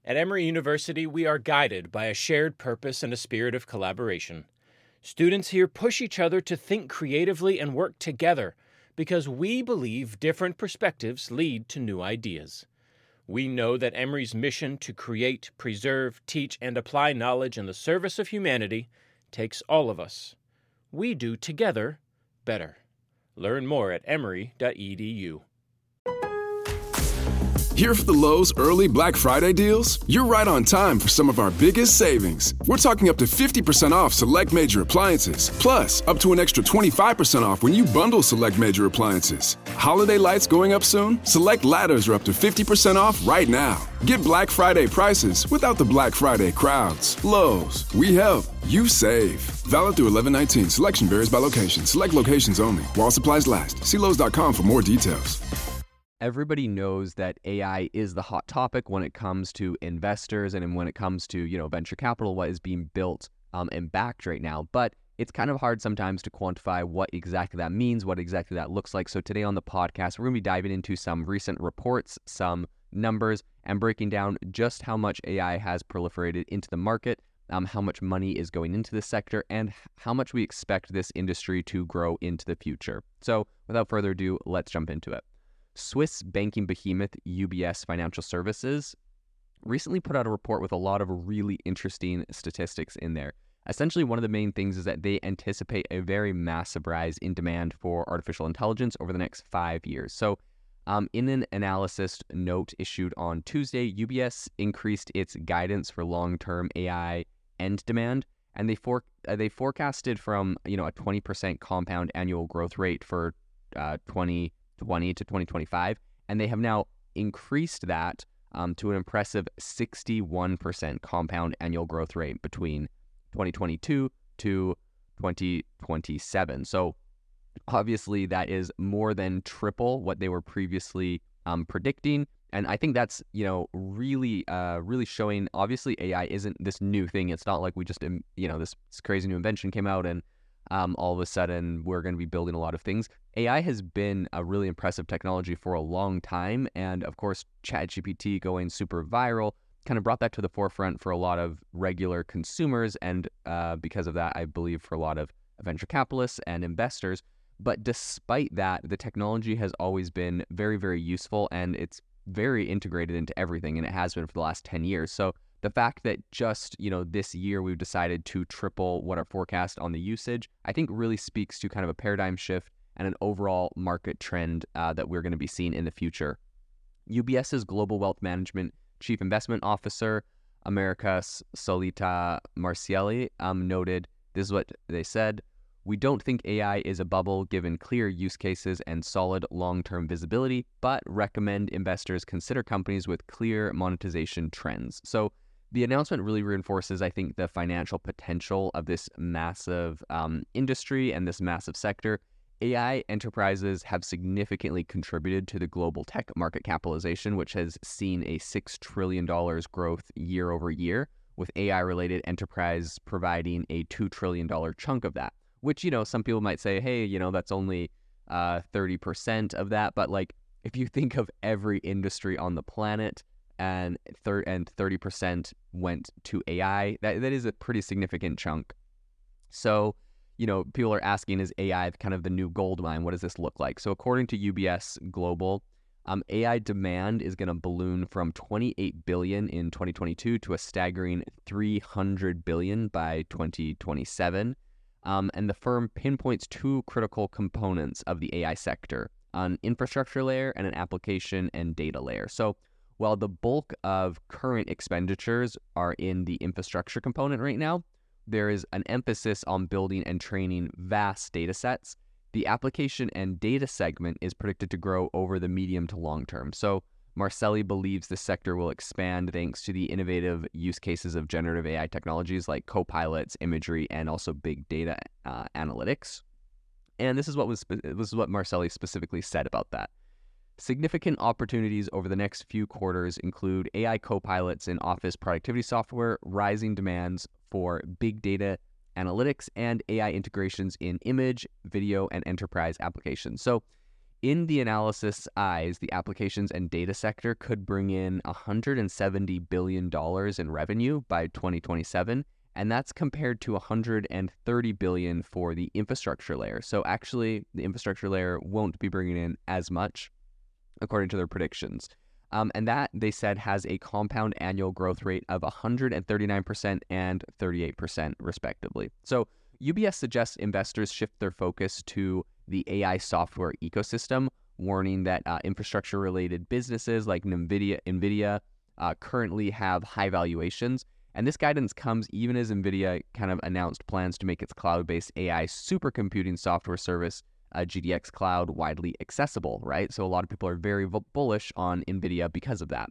At Emory University, we are guided by a shared purpose and a spirit of collaboration. Students here push each other to think creatively and work together because we believe different perspectives lead to new ideas. We know that Emory's mission to create, preserve, teach, and apply knowledge in the service of humanity takes all of us. We do together better. Learn more at emory.edu. Here for the Lowe's early Black Friday deals? You're right on time for some of our biggest savings. We're talking up to 50% off select major appliances, plus up to an extra 25% off when you bundle select major appliances. Holiday lights going up soon? Select ladders are up to 50% off right now. Get Black Friday prices without the Black Friday crowds. Lowe's, we help, you save. Valid through 11/19. Selection varies by location. Select locations only. While supplies last. See Lowe's.com for more details. Everybody knows that AI is the hot topic when it comes to investors and when it comes to, venture capital, what is being built and backed right now. But it's kind of hard sometimes to quantify what exactly that means, what exactly that looks like. So today on the podcast, we're going to be diving into some recent reports, some numbers, and breaking down just how much AI has proliferated into the market, how much money is going into this sector, and how much we expect this industry to grow into the future. So without further ado, let's jump into it. Swiss banking behemoth UBS Financial Services recently put out a report with a lot of really interesting statistics in there. Essentially, one of the main things is that they anticipate a very massive rise in demand for artificial intelligence over the next 5 years. So in an analysis note issued on Tuesday, UBS increased its guidance for long-term AI end demand, and they forecasted from a 20% compound annual growth rate for 2020 to 2025, and they have now increased that to an impressive 61% compound annual growth rate between 2022 to 2027. So obviously that is more than triple what they were previously predicting, and I think that's really showing. Obviously AI isn't this new thing. It's not like we just this crazy new invention came out and all of a sudden we're going to be building a lot of things. AI has been a really impressive technology for a long time, and of course ChatGPT going super viral kind of brought that to the forefront for a lot of regular consumers, and because of that, I believe for a lot of venture capitalists and investors. But despite that, the technology has always been very, very useful, and it's very integrated into everything, and it has been for the last 10 years. So the fact that just, this year we've decided to triple what our forecast on the usage, I think really speaks to kind of a paradigm shift and an overall market trend that we're going to be seeing in the future. UBS's Global Wealth Management Chief Investment Officer, America Solita Marcielli, noted, this is what they said: "We don't think AI is a bubble given clear use cases and solid long-term visibility, but recommend investors consider companies with clear monetization trends." So the announcement really reinforces, I think, the financial potential of this massive industry and this massive sector. AI enterprises have significantly contributed to the global tech market capitalization, which has seen a $6 trillion growth year over year, with AI-related enterprise providing a $2 trillion chunk of that, which, some people might say, hey, that's only 30% of that. But if you think of every industry on the planet, and 30% went to AI, that is a pretty significant chunk. So, people are asking, is AI kind of the new gold mine? What does this look like? So according to UBS Global, AI demand is going to balloon from 28 billion in 2022 to a staggering 300 billion by 2027. And the firm pinpoints two critical components of the AI sector: an infrastructure layer and an application and data layer. So while the bulk of current expenditures are in the infrastructure component right now, there is an emphasis on building and training vast data sets. The application and data segment is predicted to grow over the medium to long term. So Marcelli believes the sector will expand thanks to the innovative use cases of generative AI technologies like copilots, imagery, and also big data analytics. And this is what Marcelli specifically said about that. Significant opportunities over the next few quarters include AI copilots in office productivity software, rising demands for big data analytics, and AI integrations in image, video, and enterprise applications. So in the analysis eyes, the applications and data sector could bring in $170 billion in revenue by 2027, and that's compared to $130 billion for the infrastructure layer. So actually, the infrastructure layer won't be bringing in as much, according to their predictions. And that, they said, has a compound annual growth rate of 139% and 38%, respectively. So UBS suggests investors shift their focus to the AI software ecosystem, warning that infrastructure-related businesses like NVIDIA currently have high valuations. And this guidance comes even as NVIDIA kind of announced plans to make its cloud-based AI supercomputing software service, GDX Cloud, widely accessible, right? So a lot of people are very bullish on NVIDIA because of that.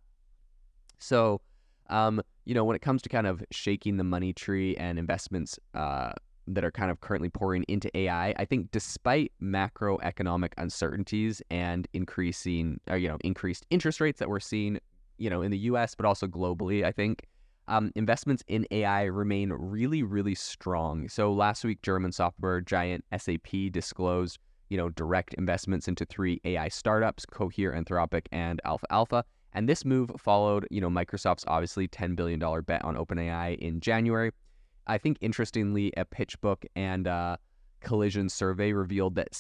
So, when it comes to kind of shaking the money tree and investments that are kind of currently pouring into AI, I think despite macroeconomic uncertainties and increased interest rates that we're seeing, in the US, but also globally, I think investments in AI remain really, really strong. So last week, German software giant SAP disclosed, direct investments into 3 AI startups, Cohere, Anthropic, and Alpha. And this move followed, Microsoft's obviously $10 billion bet on OpenAI in January. I think, interestingly, a PitchBook and Collision survey revealed that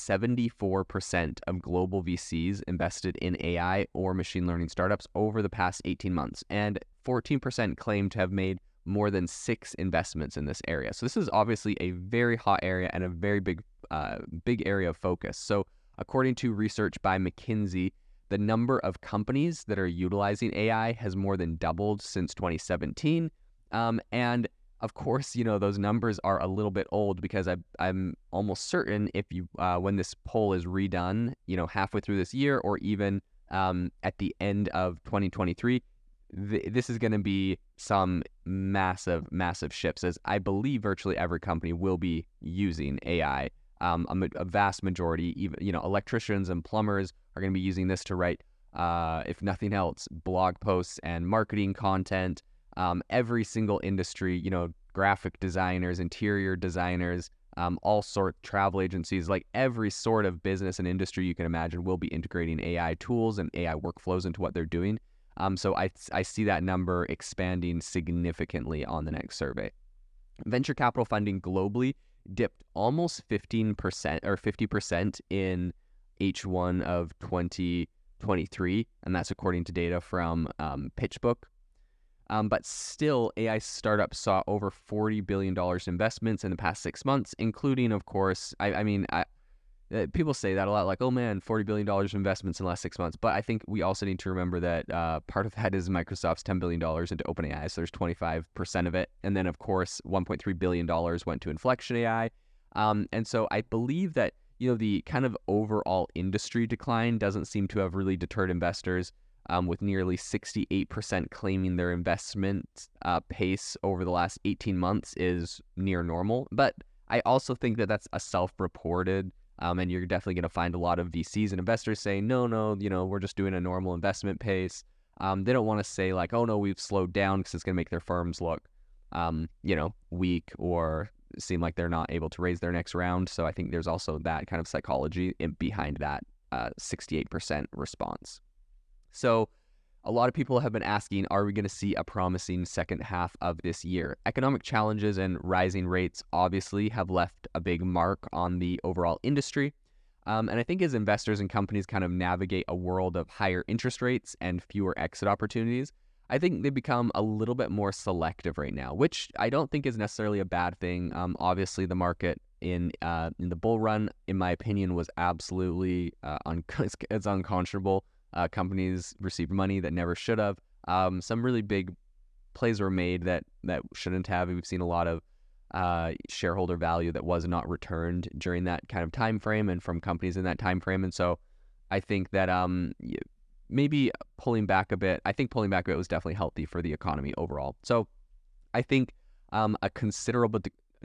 74% of global VCs invested in AI or machine learning startups over the past 18 months, and 14% claim to have made more than 6 investments in this area. So this is obviously a very hot area and a very big area of focus. So according to research by McKinsey, the number of companies that are utilizing AI has more than doubled since 2017. And of course, those numbers are a little bit old because I'm almost certain if when this poll is redone, halfway through this year or even at the end of 2023, this is going to be some massive, massive shifts, as I believe virtually every company will be using AI. A vast majority, even electricians and plumbers are going to be using this to write, if nothing else, blog posts and marketing content. Every single industry, graphic designers, interior designers, all sorts, travel agencies, like every sort of business and industry you can imagine will be integrating AI tools and AI workflows into what they're doing. So I see that number expanding significantly on the next survey. Venture capital funding globally dipped almost 15% or 50% in H1 of 2023, and that's according to data from PitchBook. But still, AI startups saw over $40 billion in investments in the past 6 months, including, of course, people say that a lot, like, oh man, $40 billion in investments in the last 6 months. But I think we also need to remember that part of that is Microsoft's $10 billion into OpenAI, so there's 25% of it. And then, of course, $1.3 billion went to Inflection AI. And so I believe that, the kind of overall industry decline doesn't seem to have really deterred investors, with nearly 68% claiming their investment pace over the last 18 months is near normal. But I also think that that's a self-reported, and you're definitely going to find a lot of VCs and investors saying, no, we're just doing a normal investment pace. They don't want to say like, oh no, we've slowed down, because it's going to make their firms look, weak or seem like they're not able to raise their next round. So I think there's also that kind of psychology behind that 68% response. So a lot of people have been asking, are we going to see a promising second half of this year? Economic challenges and rising rates obviously have left a big mark on the overall industry. And I think as investors and companies kind of navigate a world of higher interest rates and fewer exit opportunities, I think they become a little bit more selective right now, which I don't think is necessarily a bad thing. Obviously, the market in the bull run, in my opinion, was absolutely it's unconscionable. Companies received money that never should have. Some really big plays were made that shouldn't have. We've seen a lot of shareholder value that was not returned during that kind of time frame and from companies in that time frame. And so I think that maybe pulling back a bit was definitely healthy for the economy overall. So I think a considerable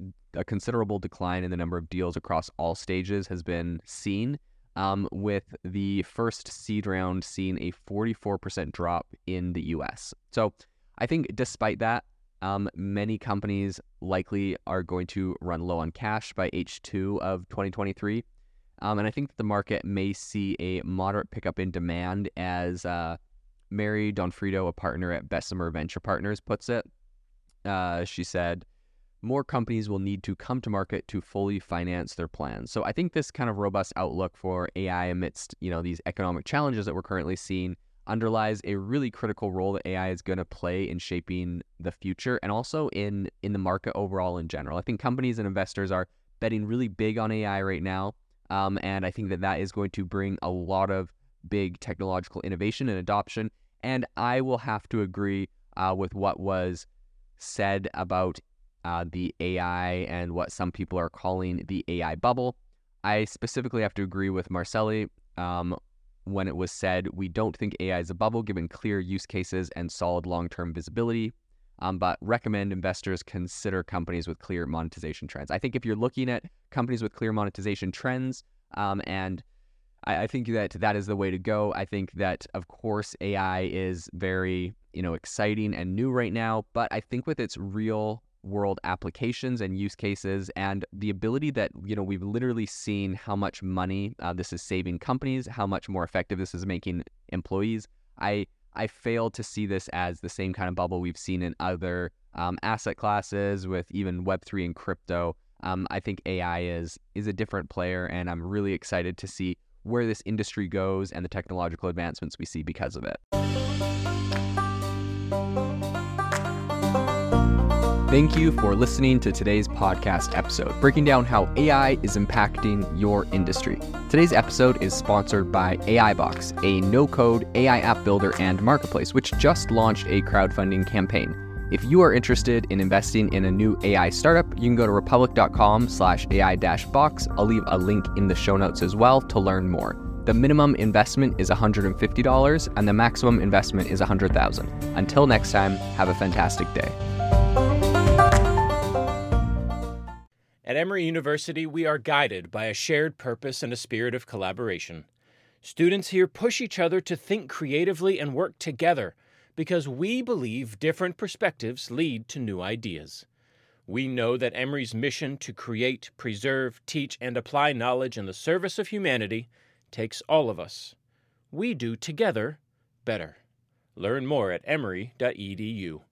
decline in the number of deals across all stages has been seen. With the first seed round seeing a 44% drop in the US. So I think despite that, many companies likely are going to run low on cash by H2 of 2023. And I think that the market may see a moderate pickup in demand as Mary Donfrido, a partner at Bessemer Venture Partners, puts it. She said, more companies will need to come to market to fully finance their plans. So I think this kind of robust outlook for AI amidst, these economic challenges that we're currently seeing underlies a really critical role that AI is going to play in shaping the future and also in the market overall in general. I think companies and investors are betting really big on AI right now. And I think that is going to bring a lot of big technological innovation and adoption. And I will have to agree with what was said about the AI and what some people are calling the AI bubble. I specifically have to agree with Marcelli when it was said, we don't think AI is a bubble given clear use cases and solid long-term visibility, but recommend investors consider companies with clear monetization trends. I think if you're looking at companies with clear monetization trends, and I think that is the way to go. I think that, of course, AI is very, exciting and new right now, but I think with its real world applications and use cases and the ability that, we've literally seen how much money this is saving companies, how much more effective this is making employees. I fail to see this as the same kind of bubble we've seen in other asset classes with even Web3 and crypto. I think AI is a different player, and I'm really excited to see where this industry goes and the technological advancements we see because of it. Thank you for listening to today's podcast episode, breaking down how AI is impacting your industry. Today's episode is sponsored by AIbox, a no-code AI app builder and marketplace, which just launched a crowdfunding campaign. If you are interested in investing in a new AI startup, you can go to republic.com/AI-box. I'll leave a link in the show notes as well to learn more. The minimum investment is $150 and the maximum investment is $100,000. Until next time, have a fantastic day. At Emory University, we are guided by a shared purpose and a spirit of collaboration. Students here push each other to think creatively and work together because we believe different perspectives lead to new ideas. We know that Emory's mission to create, preserve, teach, and apply knowledge in the service of humanity takes all of us. We do together better. Learn more at emory.edu.